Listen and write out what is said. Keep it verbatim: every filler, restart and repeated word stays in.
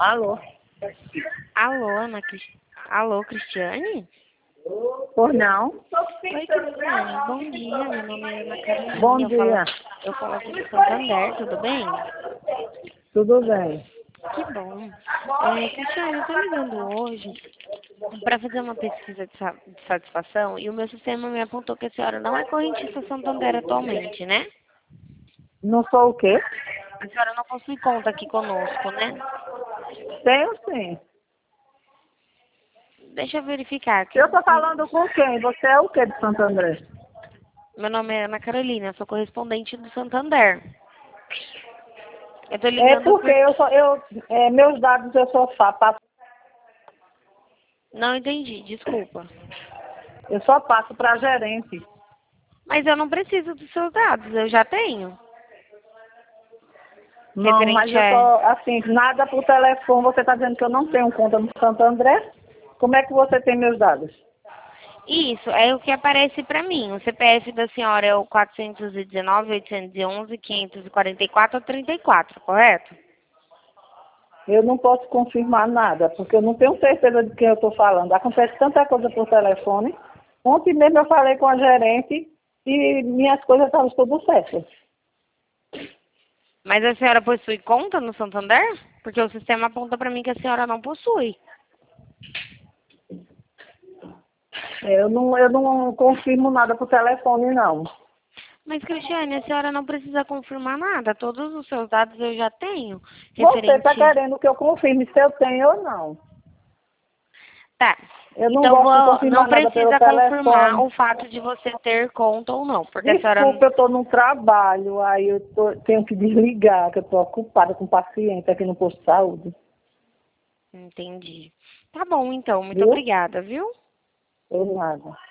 Alô? Alô, Ana Cris... Alô, Cristiane? Por não? Oi, Cristiane. Bom dia, meu nome é Ana Carolina. Bom Eu falo, dia. eu falo aqui do Santander, tudo bem? Tudo bem? Que bom. É, Cristiane, eu tô ligando hoje para fazer uma pesquisa de, sa- de satisfação e o meu sistema me apontou que a senhora não é correntista Santander atualmente, né? Não sou o quê? A senhora não possui conta aqui conosco, né? Tenho sim. Deixa eu verificar aqui. Eu tô falando com quem? Você é o quê de Santo André? Meu nome é Ana Carolina, eu sou correspondente do Santander. Eu tô É ligando porque por... eu sou, eu, é, meus dados eu só fa- passo, Não entendi, desculpa. eu só passo para gerente. Mas eu não preciso dos seus dados, eu já tenho. Não, mas Referente eu a... só, assim, nada por telefone, você está dizendo que eu não tenho conta no Santo André? Como é que você tem meus dados? Isso, é o que aparece pra mim. O C P F da senhora é o quatrocentos e dezenove, oitocentos e onze, quinhentos e quarenta e quatro ou trinta e quatro, correto? Eu não posso confirmar nada, porque eu não tenho certeza de quem eu estou falando. Acontece tanta coisa por telefone. Ontem mesmo eu falei com a gerente e minhas coisas estavam tudo certas. Mas a senhora possui conta no Santander? Porque o sistema aponta pra mim que a senhora não possui. Eu não, eu não confirmo nada por telefone, não. Mas, Cristiane, a senhora não precisa confirmar nada. Todos os seus dados eu já tenho. Você está Referente... querendo que eu confirme se eu tenho ou não. Tá. Eu não Então, gosto de vou... não confirmar nada pelo precisa confirmar telefone. o fato de você ter conta ou não. Porque a senhora... Desculpa, eu estou no trabalho, aí eu tô- tenho que desligar, que eu estou ocupada com paciente aqui no posto de saúde. Entendi. Tá bom, então. Muito Viu? obrigada, viu? Ou nada.